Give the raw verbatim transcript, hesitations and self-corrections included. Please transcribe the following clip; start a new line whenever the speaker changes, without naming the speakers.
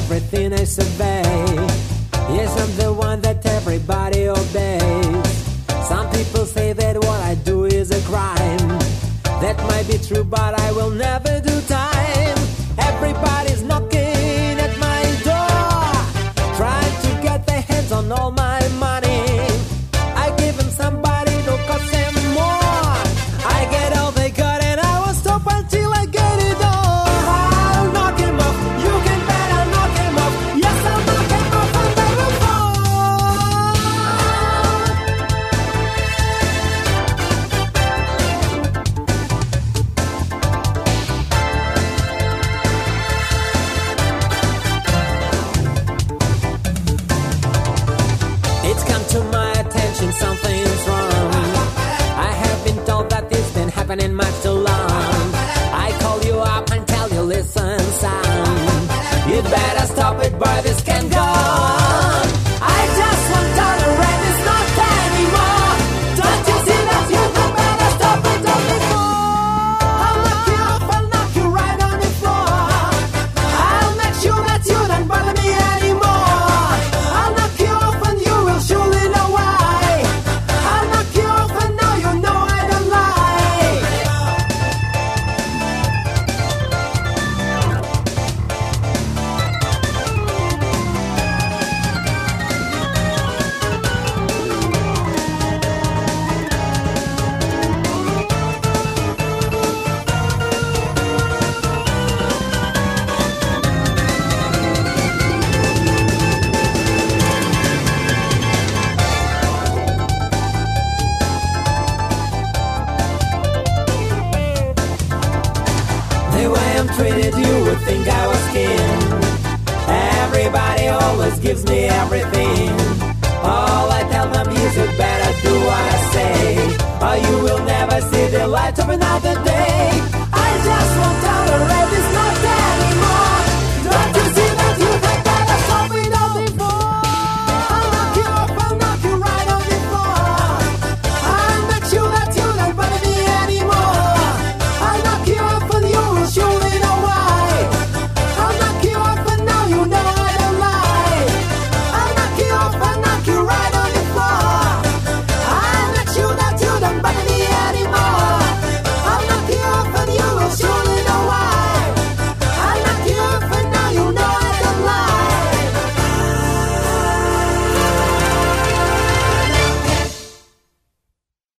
everything I survey. Yes, I'm the one that everybody obeys. Some people say that what I do is a crime. That might be true, but I will never do time. Everybody's knocking at my door, trying to get their hands on all my money. I give them somebody to cost them more. I get all they got and I won't stop until I get it all. I'll knock him off, you can bet I'll knock him off. Yes, I'll knock him off and they will something's wrong. I have been told that it's been happening much too long. I call you up and tell you, listen, son, you'd better stop it, boy, this can go on. I just won't tolerate this not anymore. Don't you see that you had better stop it, don't before. I'll knock you off, I'll knock you right on the floor. I'll make sure that you don't bother me anymore. I'll knock you off and you will surely know why. Treated you would think I was king. Everybody always gives me everything. All I tell them is you better do what I say, or you will never see the light of another day.